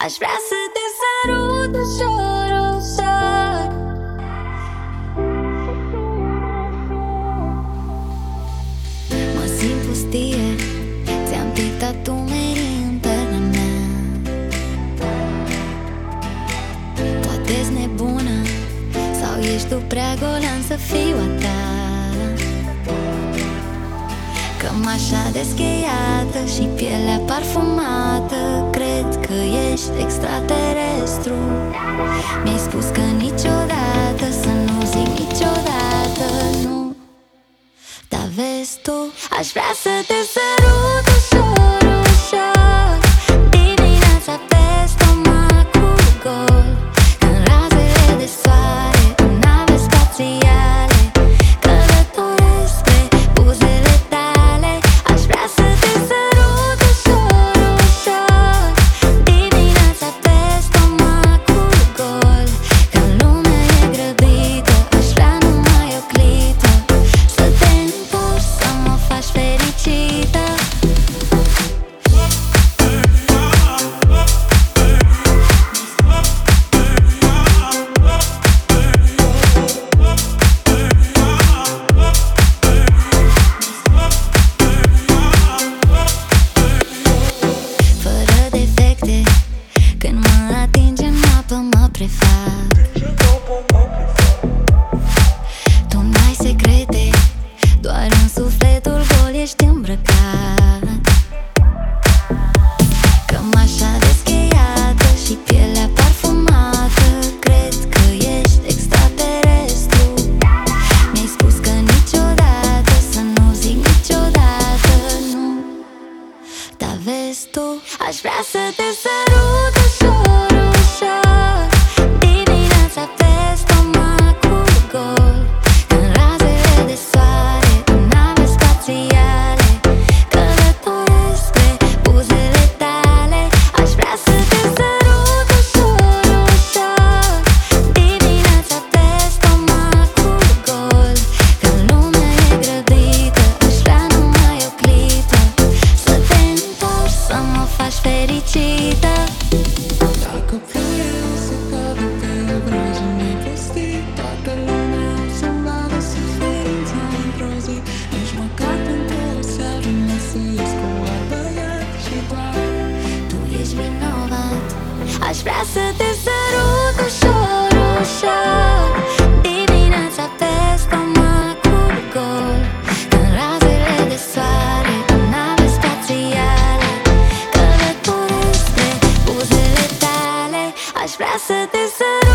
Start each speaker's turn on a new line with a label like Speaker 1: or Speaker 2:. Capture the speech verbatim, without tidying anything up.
Speaker 1: Aș vrea să te sărut ușor, ușor. Mă simt pustie, ți-am pictat umerii în perna mea. Poate-s nebună sau ești tu prea golan să fiu a ta. Cămașa descheiată și pielea parfumată, cred că ești extraterestru. Mi-ai spus că niciodată să nu zic niciodată nu. Dar vezi tu, aș vrea să te sărut ușor, ușor. Dimineața pe stomacul gol, când razele de soare în nave spațiale călătoresc spre buzele tale. Aș vrea să te sărut ușor, ușor. Dimineața pe stomacul gol, când lumea e grăbită, aș vrea numai o clipă să te întorci, să mă faci fericită. Fără defecte, când mă atingi în apă mă prefac. Tu n-ai secrete, doar în sufletul gol ești îmbrăcat. Cămașa descheiată și pielea parfumată, cred că ești extraterestru. Mi-ai spus că niciodată să nu zic niciodată nu. Dar vezi tu, aș vrea să te sărut ușor, ușor. Dimineața pe stomacul gol, când razele de soare în nave spațiale călătoresc spre buzele tale. Aș vrea să te sărut ușor, ușor. Dimineața pe stomacul gol, când lumea e grăbită, aș vrea numai o clipă să te întorci, să mă faci fericită.
Speaker 2: Dacă ploaia o să cadă pe obraje nepustit, toată lumea o să vadă suferința într-o zi. Nici măcar pentru o seară nu o să ies cu alt băiat și doar
Speaker 1: Tu ești vinovat. Aș vrea să te sărut ușor, ușor. Dimineața pe stomacul gol, când razele de soare în nave spațiale călătoresc spre buzele tale. Aș vrea să te sărut